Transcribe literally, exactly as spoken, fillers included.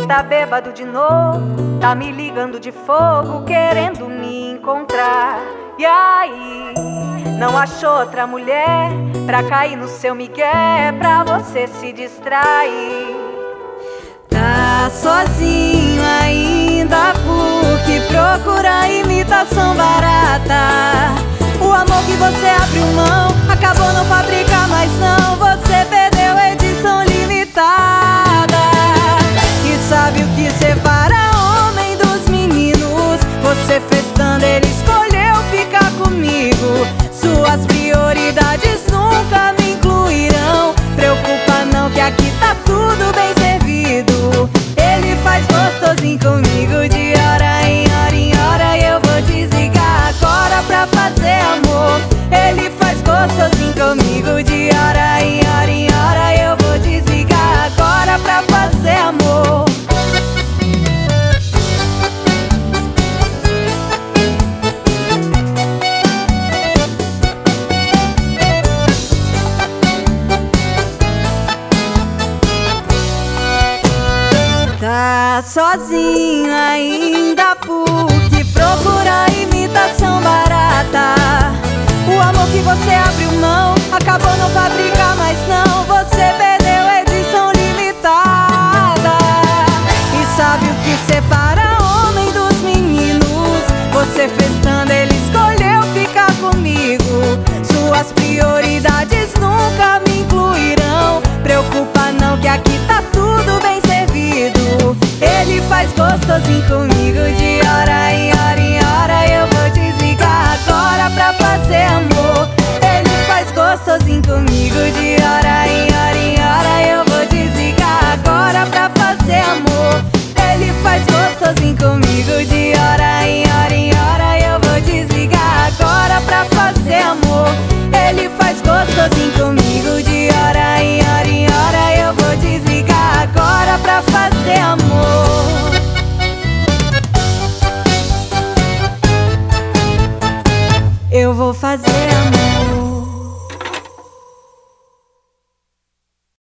tá bêbado de novo, tá me ligando de fogo, querendo me encontrar. E aí, não achou outra mulher pra cair no seu migué, pra você se distrair? Tá sozinho ainda porque procura imitação barata. O amor que você abriu mão acabou não fabricar mais não. Você perdeu edição limitada. E sabe o que separa homem dos meninos? Você festando, ele escolheu ficar comigo. Suas prioridades nunca me incluirão. Preocupa não que aqui tá tudo bem servido. Ele faz gostosinho comigo de hora em hora em hora. E eu vou desligar agora pra fazer amor. Ele faz gostosinho comigo de hora em hora em hora. Eu vou desligar agora pra fazer amor. Tá sozinho ainda porque procura imitação barata. O amor que você abriu mão acabou não fabricar mais não. Você perdeu edição limitada. E sabe o que separa homem dos meninos? Você festando, ele escolheu ficar comigo. Suas prioridades nunca me incluirão. Preocupa não que aqui tá tudo bem servido. Ele faz gostosinho comigo de hora em hora em hora. Eu vou desligar agora pra fazer amor. Ele faz gostosinho comigo de hora em hora em hora. Eu vou desligar agora pra fazer amor. Ele faz gostosinho comigo de hora em hora em hora. Eu vou desligar agora pra fazer amor. Ele faz gostosinho comigo de hora em hora em hora. Eu vou desligar agora pra fazer amor. Eu vou fazer amor.